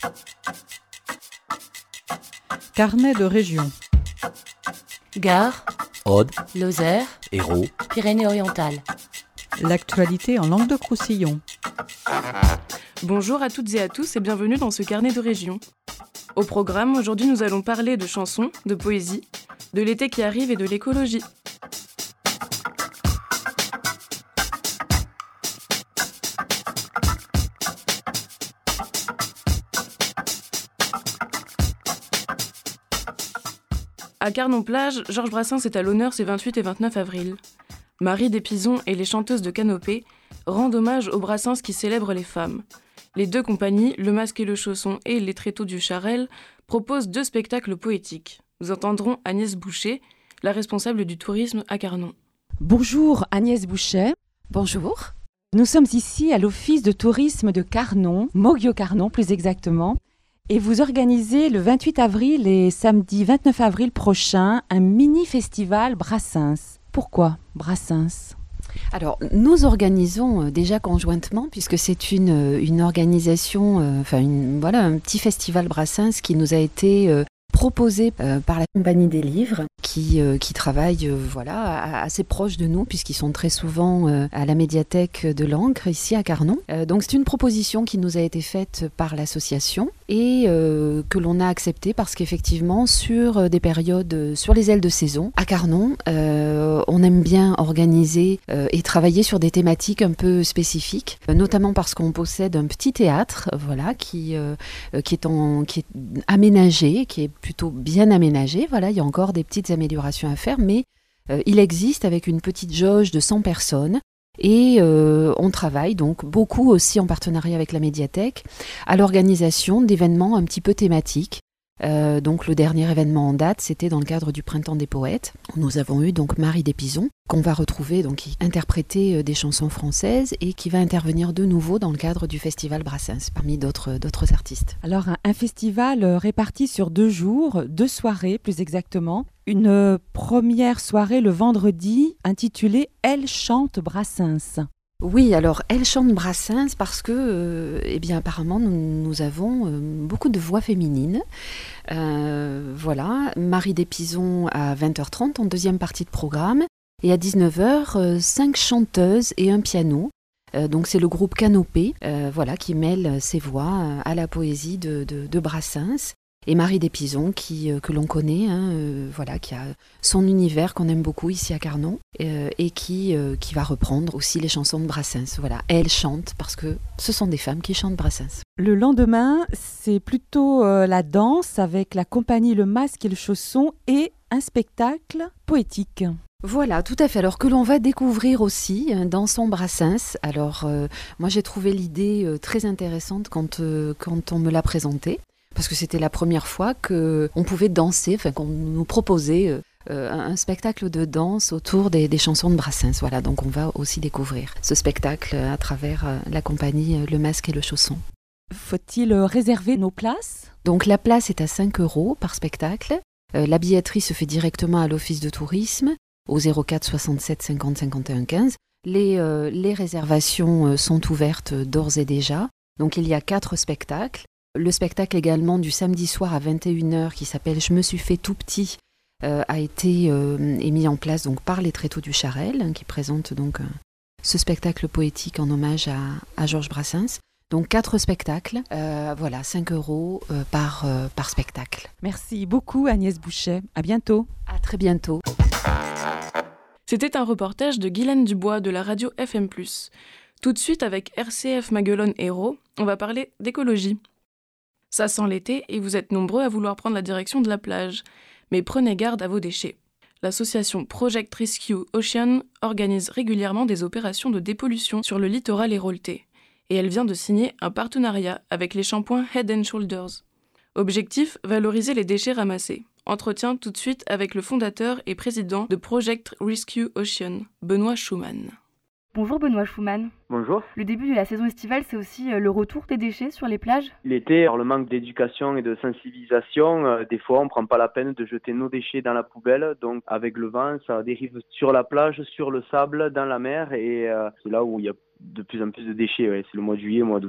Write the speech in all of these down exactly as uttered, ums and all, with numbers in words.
Carnet de région. Gard, Aude, Lozère, Hérault, Pyrénées-Orientales. L'actualité en Languedoc-Roussillon. Bonjour à toutes et à tous et bienvenue dans ce carnet de région. Au programme, aujourd'hui nous allons parler de chansons, de poésie, de l'été qui arrive et de l'écologie. À Carnon-Plage, Georges Brassens est à l'honneur ces vingt-huit et vingt-neuf avril. Marie Despisons et les chanteuses de Canopée rendent hommage aux Brassens qui célèbrent les femmes. Les deux compagnies, Le Masque et le Chausson et Les Tréteaux du Charel, proposent deux spectacles poétiques. Nous entendrons Agnès Boucher, la responsable du tourisme à Carnon. Bonjour Agnès Boucher. Bonjour. Nous sommes ici à l'Office de tourisme de Carnon, Moguio-Carnon plus exactement, et vous organisez le vingt-huit avril et samedi vingt-neuf avril prochain un mini-festival Brassens. Pourquoi Brassens ? Alors, nous organisons déjà conjointement, puisque c'est une, une organisation, euh, enfin, une, voilà, un petit festival Brassens qui nous a été euh, proposé euh, par la Compagnie des Livres, qui, euh, qui travaille euh, voilà, assez proche de nous, puisqu'ils sont très souvent euh, à la médiathèque de l'Ancre, ici à Carnon. Euh, donc, c'est une proposition qui nous a été faite par l'association et euh, que l'on a acceptée parce qu'effectivement, sur des périodes, sur les ailes de saison, à Carnon, euh, on aime bien organiser euh, et travailler sur des thématiques un peu spécifiques, euh, notamment parce qu'on possède un petit théâtre, voilà, qui, euh, qui, est en, qui est aménagé, qui est plutôt bien aménagé. Voilà, il y a encore des petites améliorations à faire, mais euh, il existe avec une petite jauge de cent personnes. Et euh, on travaille donc beaucoup aussi en partenariat avec la médiathèque à l'organisation d'événements un petit peu thématiques. Euh, donc le dernier événement en date, c'était dans le cadre du Printemps des Poètes. Nous avons eu donc Marie Despisons, qu'on va retrouver, donc qui interprétait des chansons françaises et qui va intervenir de nouveau dans le cadre du festival Brassens, parmi d'autres, d'autres artistes. Alors un, un festival réparti sur deux jours, deux soirées plus exactement. Une première soirée le vendredi intitulée « Elle chante Brassens ». Oui, alors elle chante Brassens parce que, euh, eh bien, apparemment, nous, nous avons euh, beaucoup de voix féminines. Euh, voilà, Marie Despisons à vingt heures trente en deuxième partie de programme et à dix-neuf heures, euh, cinq chanteuses et un piano. Euh, donc c'est le groupe Canopée, euh, voilà, qui mêle ses voix à la poésie de, de, de Brassens. Et Marie Despisons, qui, euh, que l'on connaît, hein, euh, voilà, qui a son univers qu'on aime beaucoup ici à Carnon, euh, et qui, euh, qui va reprendre aussi les chansons de Brassens. Voilà, elle chante parce que ce sont des femmes qui chantent Brassens. Le lendemain, c'est plutôt euh, la danse avec la compagnie Le Masque et le Chausson et un spectacle poétique. Voilà, tout à fait. Alors que l'on va découvrir aussi dans son Brassens. Alors, euh, moi j'ai trouvé l'idée euh, très intéressante quand, euh, quand on me l'a présentée. Parce que c'était la première fois qu'on pouvait danser, enfin qu'on nous proposait euh, un spectacle de danse autour des, des chansons de Brassens. Voilà, donc on va aussi découvrir ce spectacle à travers euh, la compagnie Le Masque et le Chausson. Faut-il réserver nos places ? Donc la place est à cinq euros par spectacle. Euh, la billetterie se fait directement à l'Office de tourisme au zéro quatre soixante-sept cinquante cinquante et un quinze. Les, euh, les réservations sont ouvertes d'ores et déjà. Donc il y a quatre spectacles. Le spectacle également du samedi soir à vingt et une heures qui s'appelle « Je me suis fait tout petit » euh, a été euh, est mis en place donc, par les Tréteaux du Charel hein, qui présente donc, euh, ce spectacle poétique en hommage à, à Georges Brassens. Donc quatre spectacles, euh, voilà, cinq euros euh, par, euh, par spectacle. Merci beaucoup Agnès Boucher, à bientôt. À très bientôt. C'était un reportage de Guylaine Dubois de la radio F M plus. Tout de suite avec R C F Maguelone Hérault, on va parler d'écologie. Ça sent l'été et vous êtes nombreux à vouloir prendre la direction de la plage. Mais prenez garde à vos déchets. L'association Project Rescue Ocean organise régulièrement des opérations de dépollution sur le littoral héroltais. Et elle vient de signer un partenariat avec les shampoings Head and Shoulders. Objectif, valoriser les déchets ramassés. Entretien tout de suite avec le fondateur et président de Project Rescue Ocean, Benoît Schumann. Bonjour Benoît Schumann. Bonjour. Le début de la saison estivale, c'est aussi le retour des déchets sur les plages ? L'été, alors le manque d'éducation et de sensibilisation, euh, des fois on ne prend pas la peine de jeter nos déchets dans la poubelle. Donc avec le vent, ça dérive sur la plage, sur le sable, dans la mer. Et euh, c'est là où il y a de plus en plus de déchets. Ouais. C'est le mois de juillet, le mois d'août.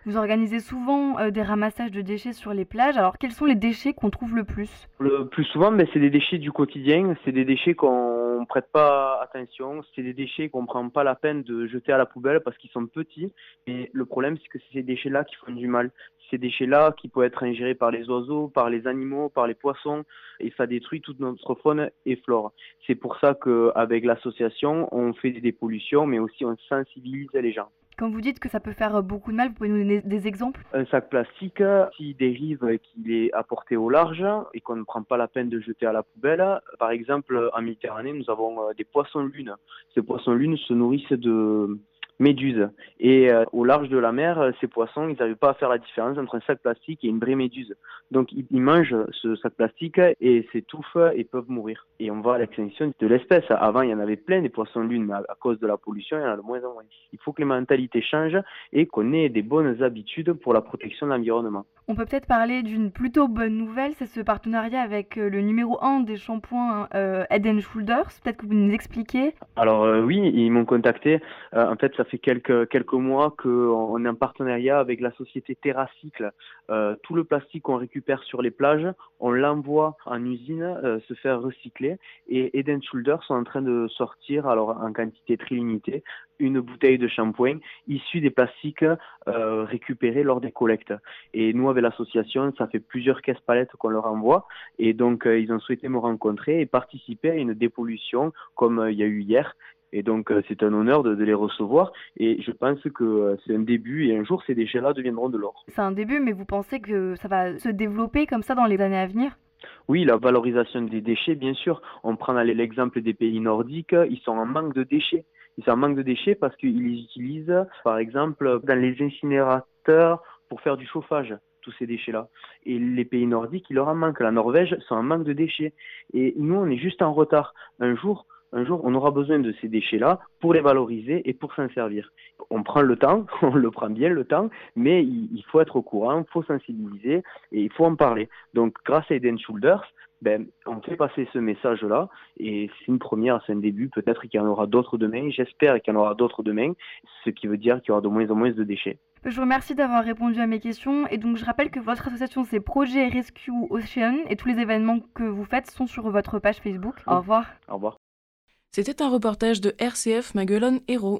Vous organisez souvent euh, des ramassages de déchets sur les plages. Alors, quels sont les déchets qu'on trouve le plus ? Le plus souvent, ben, c'est des déchets du quotidien, c'est des déchets qu'on ne prête pas attention, c'est des déchets qu'on ne prend pas la peine de jeter à la poubelle parce qu'ils sont petits. Et le problème, c'est que c'est ces déchets-là qui font du mal. Ces déchets-là qui peuvent être ingérés par les oiseaux, par les animaux, par les poissons, et ça détruit toute notre faune et flore. C'est pour ça qu'avec l'association, on fait des dépollutions, mais aussi on sensibilise les gens. Quand vous dites que ça peut faire beaucoup de mal, vous pouvez nous donner des exemples ? Un sac plastique, s'il dérive et qu'il est apporté au large et qu'on ne prend pas la peine de jeter à la poubelle, par exemple en Méditerranée, nous avons des poissons-lunes. Ces poissons-lunes se nourrissent de méduses. Et euh, au large de la mer, ces poissons, ils n'arrivent pas à faire la différence entre un sac plastique et une vraie méduse. Donc ils, ils mangent ce sac plastique et s'étouffent et peuvent mourir. Et on va à l'extinction de l'espèce. Avant, il y en avait plein des poissons-lunes, mais à, à cause de la pollution, il y en a de moins en moins. Il faut que les mentalités changent et qu'on ait des bonnes habitudes pour la protection de l'environnement. On peut peut-être parler d'une plutôt bonne nouvelle, c'est ce partenariat avec le numéro un des shampoings euh, Head and Shoulders. Peut-être que vous nous expliquez. Alors euh, oui, ils m'ont contacté. Euh, en fait, ça fait quelques quelques mois qu'on est en partenariat avec la société TerraCycle. Euh, tout le plastique qu'on récupère sur les plages, on l'envoie en usine euh, se faire recycler. Et Head and Shoulders sont en train de sortir, alors en quantité très limitée, une bouteille de shampoing issue des plastiques euh, récupérés lors des collectes. Et nous, avec l'association, ça fait plusieurs caisses palettes qu'on leur envoie. Et donc, euh, ils ont souhaité me rencontrer et participer à une dépollution comme euh, il y a eu hier. Et donc, euh, c'est un honneur de, de les recevoir. Et je pense que euh, c'est un début et un jour, ces déchets-là deviendront de l'or. C'est un début, mais vous pensez que ça va se développer comme ça dans les années à venir ? Oui, la valorisation des déchets, bien sûr. On prend l'exemple des pays nordiques, ils sont en manque de déchets. Ils sont en manque de déchets parce qu'ils les utilisent, par exemple, dans les incinérateurs pour faire du chauffage, tous ces déchets-là. Et les pays nordiques, ils leur en manquent. La Norvège sont en manque de déchets. Et nous, on est juste en retard. Un jour, un jour, on aura besoin de ces déchets-là pour les valoriser et pour s'en servir. On prend le temps, on le prend bien le temps, mais il faut être au courant, il faut sensibiliser et il faut en parler. Donc, grâce à Head and Shoulders, ben, on fait passer ce message-là et c'est une première, c'est un début. Peut-être qu'il y en aura d'autres demain. J'espère qu'il y en aura d'autres demain, ce qui veut dire qu'il y aura de moins en moins de déchets. Je vous remercie d'avoir répondu à mes questions. Et donc, je rappelle que votre association, c'est Projet Rescue Ocean et tous les événements que vous faites sont sur votre page Facebook. Au revoir. Au revoir. C'était un reportage de R C F Maguelone Hérault.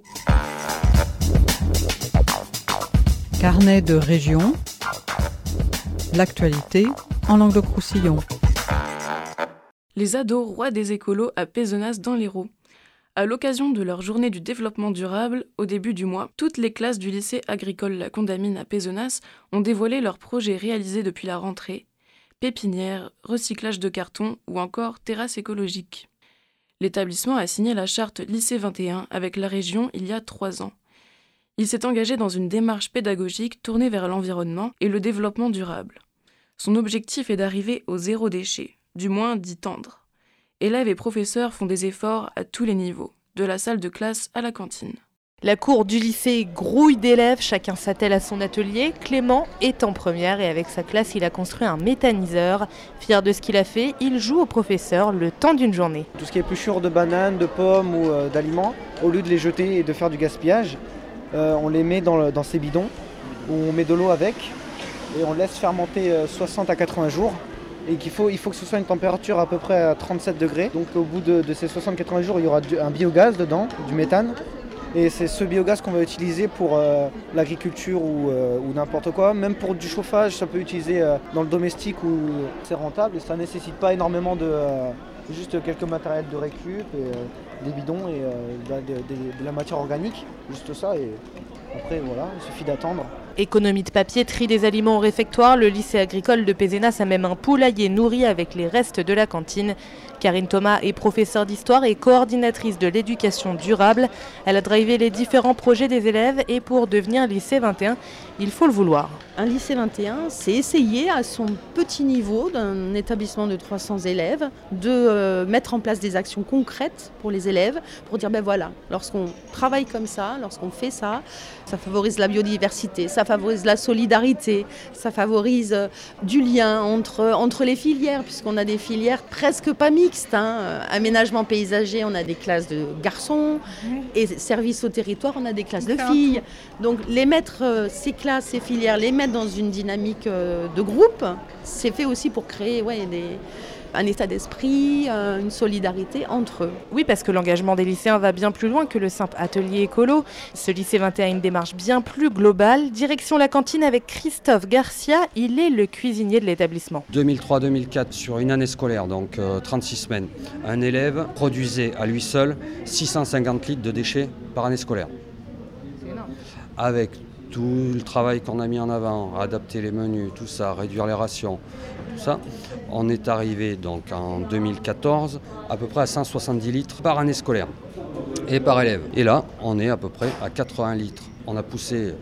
Carnet de région, l'actualité en Languedoc-Roussillon. Les ados rois des écolos à Pézenas dans l'Hérault. À l'occasion de leur journée du développement durable, au début du mois, toutes les classes du lycée agricole La Condamine à Pézenas ont dévoilé leurs projets réalisés depuis la rentrée, pépinière, recyclage de carton ou encore terrasse écologique. L'établissement a signé la charte Lycée vingt et un avec la région il y a trois ans. Il s'est engagé dans une démarche pédagogique tournée vers l'environnement et le développement durable. Son objectif est d'arriver au zéro déchet, du moins d'y tendre. Élèves et professeurs font des efforts à tous les niveaux, de la salle de classe à la cantine. La cour du lycée grouille d'élèves, chacun s'attelle à son atelier. Clément est en première et avec sa classe, il a construit un méthaniseur. Fier de ce qu'il a fait, il joue au professeur le temps d'une journée. Tout ce qui est épluchure de bananes, de pommes ou euh, d'aliments, au lieu de les jeter et de faire du gaspillage, euh, on les met dans, le, dans ces bidons où on met de l'eau avec et on laisse fermenter euh, soixante à quatre-vingts jours. Et qu'il faut, il faut que ce soit une température à peu près à trente-sept degrés. Donc au bout de, de ces soixante à quatre-vingts jours, il y aura du, un biogaz dedans, du méthane. Et c'est ce biogaz qu'on va utiliser pour euh, l'agriculture ou, euh, ou n'importe quoi. Même pour du chauffage, ça peut utiliser euh, dans le domestique où c'est rentable. Et ça ne nécessite pas énormément de... Euh, juste quelques matériels de récup, et, euh, des bidons et euh, de, de, de, de la matière organique. Juste ça. Et après, voilà, il suffit d'attendre. Économie de papier, tri des aliments au réfectoire, le lycée agricole de Pézenas a même un poulailler nourri avec les restes de la cantine. Karine Thomas est professeure d'histoire et coordinatrice de l'éducation durable. Elle a drivé les différents projets des élèves et pour devenir lycée vingt et un, il faut le vouloir. Un lycée vingt et un, c'est essayer à son petit niveau d'un établissement de trois cents élèves de euh, mettre en place des actions concrètes pour les élèves, pour dire ben voilà, lorsqu'on travaille comme ça, lorsqu'on fait ça, ça favorise la biodiversité, ça favorise la solidarité, ça favorise euh, du lien entre, entre les filières, puisqu'on a des filières presque pas mixtes. mixte. Hein. Aménagement paysager, on a des classes de garçons. Et service au territoire, on a des classes de filles. Donc les mettre, ces classes, ces filières, les mettre dans une dynamique de groupe, c'est fait aussi pour créer ouais, des... un état d'esprit, une solidarité entre eux. Oui, parce que l'engagement des lycéens va bien plus loin que le simple atelier écolo. Ce lycée vingt et un a une démarche bien plus globale. Direction la cantine avec Christophe Garcia, il est le cuisinier de l'établissement. deux mille trois deux mille quatre, sur une année scolaire, donc euh, trente-six semaines, un élève produisait à lui seul six cent cinquante litres de déchets par année scolaire. C'est énorme. Avec tout le travail qu'on a mis en avant, adapter les menus, tout ça, réduire les rations, tout ça, on est arrivé donc en deux mille quatorze à peu près à cent soixante-dix litres par année scolaire et par élève. Et là, on est à peu près à quatre-vingts litres. On a poussé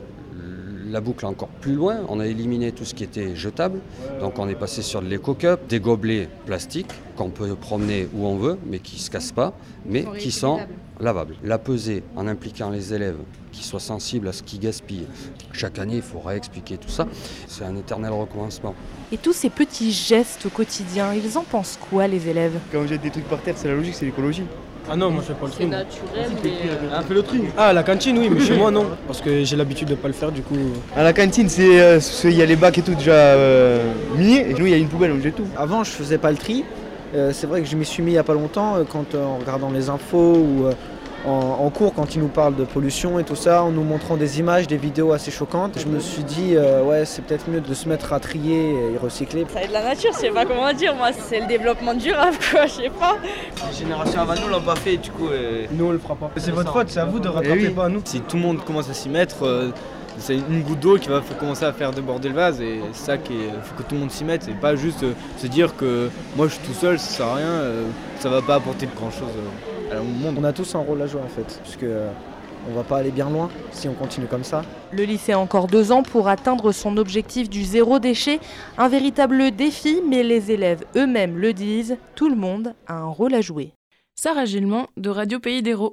la boucle encore plus loin, on a éliminé tout ce qui était jetable, donc on est passé sur de l'éco-cup, des gobelets plastiques qu'on peut promener où on veut, mais qui ne se cassent pas, mais qui sont lavables. La pesée en impliquant les élèves qui soient sensibles à ce qu'ils gaspillent. Chaque année, il faut réexpliquer tout ça. C'est un éternel recommencement. Et tous ces petits gestes au quotidien, ils en pensent quoi les élèves? Quand on jette des trucs par terre, c'est la logique, c'est l'écologie. Ah non, moi je fais pas le tri. C'est naturel, mais... Un peu le tri. Ah, à la cantine, oui, mais chez moi, non. Parce que j'ai l'habitude de pas le faire, du coup... À la cantine, il euh, y a les bacs et tout déjà euh, mis, et nous, il y a une poubelle, on jette tout. Avant, je faisais pas le tri. Euh, c'est vrai que je m'y suis mis il y a pas longtemps, euh, quand euh, en regardant les infos ou... Euh, En, en cours, quand ils nous parlent de pollution et tout ça, en nous montrant des images, des vidéos assez choquantes, je me suis dit, euh, ouais, c'est peut-être mieux de se mettre à trier et recycler. Ça va de la nature, je sais pas comment dire, moi, c'est le développement durable, quoi, je sais pas. Les générations avant nous l'ont pas fait, du coup... Euh... Nous, on le fera pas. C'est votre faute, c'est à vous de rattraper, oui. Pas à nous. Si tout le monde commence à s'y mettre, euh, c'est une goutte d'eau qui va commencer à faire déborder le vase, et c'est ça qu'il faut que tout le monde s'y mette, et pas juste euh, se dire que moi je suis tout seul, ça sert à rien, euh, ça va pas apporter grand chose. Euh. Alors, on a tous un rôle à jouer en fait, puisque euh, on va pas aller bien loin si on continue comme ça. Le lycée a encore deux ans pour atteindre son objectif du zéro déchet, un véritable défi, mais les élèves eux-mêmes le disent, tout le monde a un rôle à jouer. Sarah Gilman de Radio Pays d'Hérault.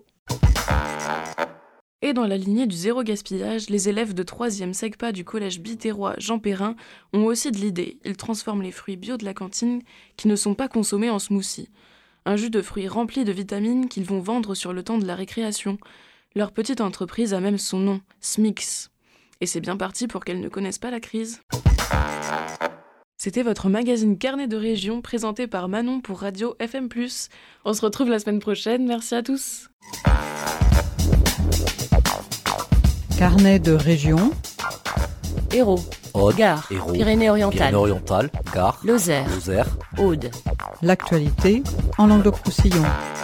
Et dans la lignée du zéro gaspillage, les élèves de troisième SEGPA du collège biterrois Jean Perrin ont aussi de l'idée. Ils transforment les fruits bio de la cantine qui ne sont pas consommés en smoothie. Un jus de fruits rempli de vitamines qu'ils vont vendre sur le temps de la récréation. Leur petite entreprise a même son nom, Smix. Et c'est bien parti pour qu'elles ne connaissent pas la crise. C'était votre magazine Carnet de Région présenté par Manon pour Radio F M plus. On se retrouve la semaine prochaine, merci à tous. Carnet de Région. Hérault, Aude, Gard, Hérault, Pyrénées-Orientales, Pyrénées-Orientales, Gard, Lozère, Lozère, Aude. L'actualité en Languedoc-Roussillon.